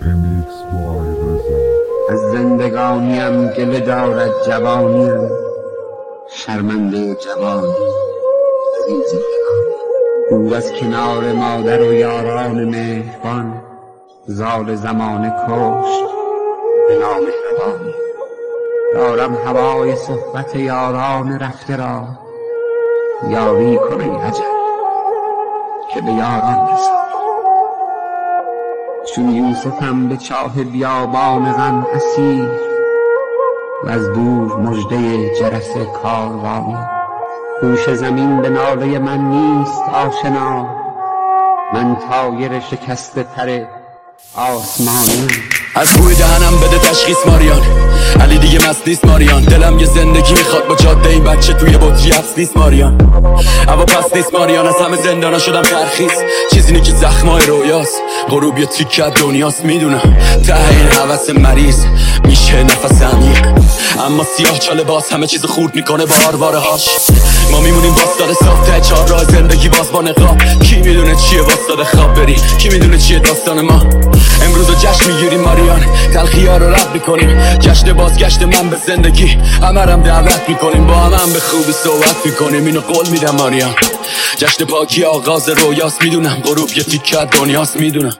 از زندگانیم گله دارد جوانیم، شرمنده جوانی از این زندگانی. دور از کنار مادر و یاران مهربان، زال زمانه کشت به نامهربانی. دارم هوای صحبت یاران رفته را، یاری کن ای اجل که به یاران رسانی. چون یوسفم به چاه بیابان غم اسیر، و از دور مژده جرس کاروانی. گوش زمین به ناله من نیست آشنا، من طایر شکسته پر آسمانی. از بوی دهنم بده تشخیص ماریان، علی دیگه مست نیست ماریان. دلم یه زندگی میخواد با جاده این بچه توی بطری حبس نیست ماریان. هوا پس نیست ماریان، از همه زندانا شدم ترخیص. چیزی نی که زخمای رویاست، غروب یه تیکه دنیاست. میدونم ته این حوث مریض میشه نفس عمیق، اما سیاه چاله باز همه چیز خورد میکنه با آرواره هاش. ما میمونیم باستاده ساخته چهار راه زندگی باز با نقاب. کی میدونه چیه باستاده خواب بری، کی میدونه چیه داستان ما. امروز رو جشن میگیریم ماریان، تلخی‌ها رو رد میکنیم. جشن بازگشت من به زندگی، همرم دعوت میکنیم. با هم به خوبی صحبت میکنیم، اینو قول میدم ماریان. جشن پاکی آغاز رویاست، میدونم غروب یه تیکه دنیاست. میدونم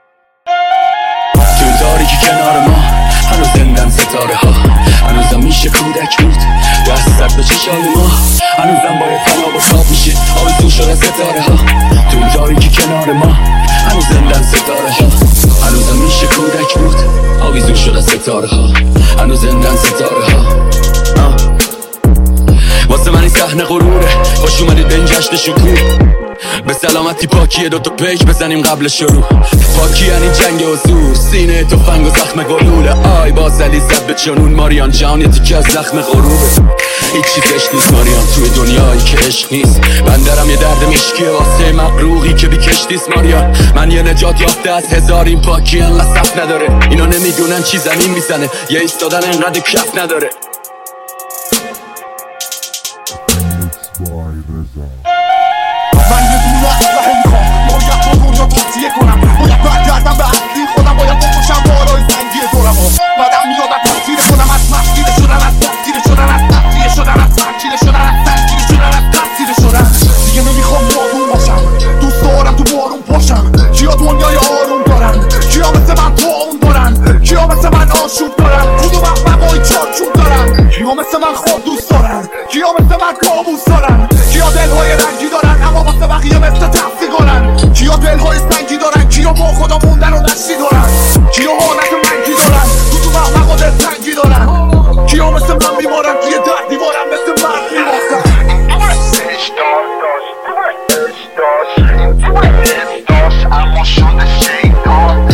تو تاریکی کنار ما هنوز زندن ستاره ها، هنوزم میشه کودک بود دست به چشای ما. هنوزم باید خراب و صاف میشه آویزون شده ستاره ها. تو تاریکی کنار ما هنوز زندن ستاره ها، هنوزم میشه کودک بود آویزون شده ستاره ها. هنوز زندن ستاره ها. واسه من این صحنه غروره، خوش اومدید به این جشن شکوه. به سلامتی پاکیه دوتا پیک بزنیم قبل شروع. پاکی یعنی جنگ حضور، سینه تفنگ و زخم گلوله. آی بازلی زد به جنون ماریان، جان یه تیکه از زخم غروبه. هیچ چیزش نیست ماریان توی دنیایی که عشق نیست. بندرم یه درد مشکیه واسه مقروقی که بی کشتیست ماریان. من یه نجات یافته از هزار این پاکی انقدر صف نداره. اینا نمیدونن چی زمین میزنه، یه ایستادن انقدر کف نداره. من یه دونه اسلحه میخوام، باید با دنیا توصیه کنم. باید برگردم به اصلی خودم، باید بکشم بالای زنگی دورم. بعدم میاد از تفسیر خودم، از مسئله شدن، از تفسیر شدن، از تفسیر شدن، از تفسیر شدن، از تفسیر شدن، از تفسیر شدن. دیگه نمیخوام بارون باشم، دوست دارم تو بارون پاشم. کیا دنیای آروم دارن، کیا مثل من طاعون دارن، کیا مثل من آشوب دارن. کدوم احمقای چارچوب دارن، کیا مثل من خواب دوست دارن، کیا مثل من کابوس دارن. کیا دلهای رنگی دارن اما واسه بقیه مثل تفسیقارن. کیا دلهای سنگی دارن، کیا با خدا موندن و دستی دارن. کیا حالت منگی دارن، کدوم احمقا دل تنگی دارن. کیا مثل من بیمارن، کیا در دیوارن مثل مرد میباختن. اما شده شیطان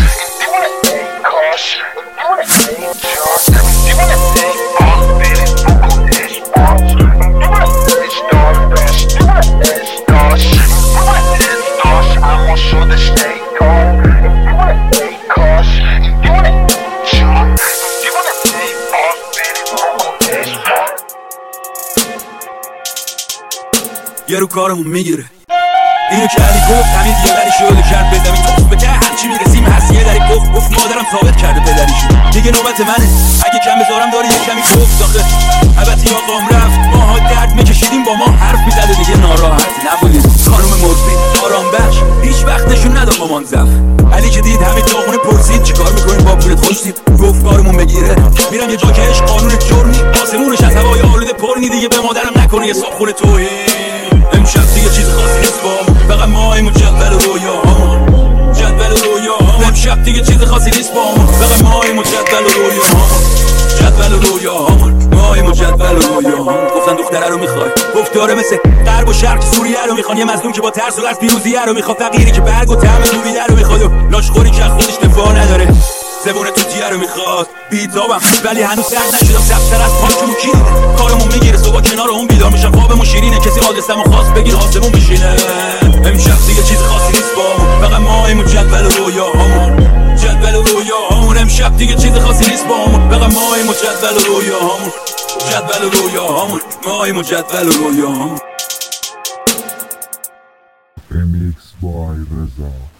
یه رو کارمون میگیره. اینو کردی گفت همین یه دری شده کرد به زمین توف به ته هرچی میرسیم هست. یه دری گفت مادرم ثابت کرده پدریشون. دیگه نوبت منه، اگه کم بذارم داری یه کمی گفت آخه. البته آقام رفت، ماها درد میکشیدیم با ما حرف میزده دیگه ناراحت نبودیم. خانوم مرفی آرام بخش هیچ وقت نشون نداد مامان زف. علی که دید همین داغونه پرسید چیکار میکنیم با پولت خوشتیم. گفت کارمون بگیره میرم یه جا که عشق قانون جرمی. آسمونش از هوای آلوده پرنی دیگه به مادرم نکنه یه صابخونه توهین. امشب دیگه چیز خاصی نیست با فقط ماییم و جدول رویاهامون. جدول رویاهامون امشب دیگه چیز خاصی نیست با فقط ماییم و جدول رویاهامون. جدول رویاهامون ماییم و جدول رویاهامون. گفتن دختره رو میخوای، گفت داره مثل غرب و شرق سوریه رو میخوان. یه مظلوم که با ترس و از پیروزیه رو میخواد، فقیری که برگ و طعم دویده رو میخواد و لاشخوری که خودش دفاع نداره. زبون توتیه رو میخواد، بیتابم ولی هنوز سرد نشدم. سبزتر از پاکمون کی دیده کارمون میگیره. صبح کنار اون بیدار میشم، خوابمون شیرینه. کسی آدرسمو خواست بگیر آسمون بشینه. امشب دیگه چیز خاصی نیست با فقط ماییم و جدول رویاهامون. جدول رویاهامون امشب دیگه چیز خاصی نیست با فقط ماییم و جدول رویاهامون. جدول رویاهامون ماییم و جدول رویاهامون. MX by Reza.